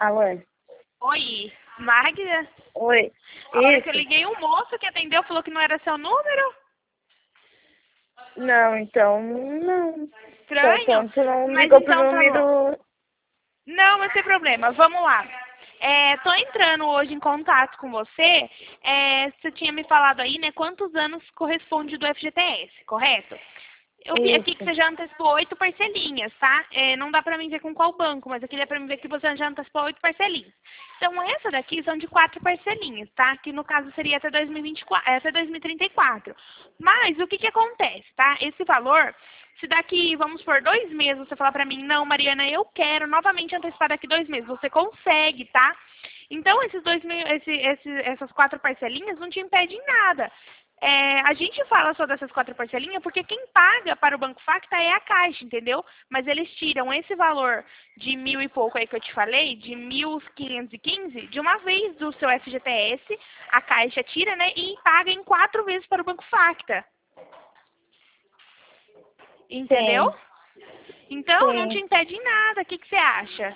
Alô? Oi, Magda? Oi. A hora que eu Isso? liguei, o moço que atendeu falou que não era seu número. Não, então, não. Estranho. Então, tu não Mas ligou pro então tá bom. número... Não, mas sem problema. Vamos lá. Tô entrando hoje em contato com você. Você tinha me falado aí, né, quantos anos corresponde do FGTS, correto? Eu vi aqui que Isso. você já antecipou 8 parcelinhas, tá? Não dá pra mim ver com qual banco, mas aqui dá pra mim ver que você já antecipou 8 parcelinhas. Então, essa daqui são de 4 parcelinhas, tá? Que no caso seria até 2024, até 2034. Mas, o que que acontece, tá? Esse valor, se daqui, vamos por 2 meses, você falar pra mim, não, Mariana, eu quero novamente antecipar daqui 2 meses. Você consegue, tá? Então, essas 4 parcelinhas não te impedem nada. A gente fala só dessas 4 parcelinhas porque quem paga para o Banco Facta é a Caixa, entendeu? Mas eles tiram esse valor de 1.000 e pouco aí que eu te falei, de 1.515, de uma vez do seu FGTS, a Caixa tira, né, e paga em 4 vezes para o Banco Facta. Entendeu? Sim. Então, não te Sim. impede em nada. O que que você acha?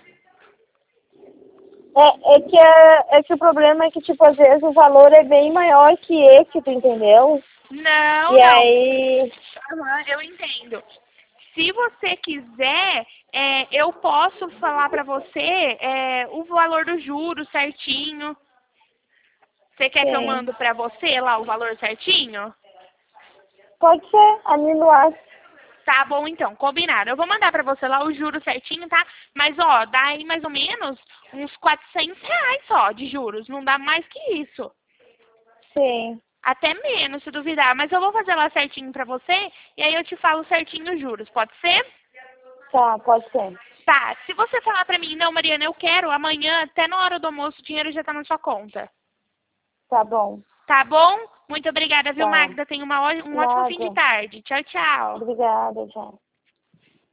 É que o problema é que, tipo, às vezes o valor é bem maior que esse, tu entendeu? Não, E não. aí... Aham, eu entendo. Se você quiser, eu posso falar para você o valor do juro certinho. Você quer que eu Sim. mando para você lá o valor certinho? Pode ser, anino acho. Tá bom, então, combinado. Eu vou mandar para você lá o juro certinho, tá? Mas, ó, dá aí mais ou menos uns R$ 400 só de juros. Não dá mais que isso. Sim. Até menos, se duvidar. Mas eu vou fazer lá certinho para você e aí eu te falo certinho os juros. Pode ser? Tá, pode ser. Tá, se você falar pra mim, não, Mariana, eu quero, amanhã, até na hora do almoço, o dinheiro já tá na sua conta. Tá bom. Tá bom? Muito obrigada, viu, Tá. Magda? Tenha um ótimo fim de Nada. tarde. Tchau, tchau. Obrigada, já.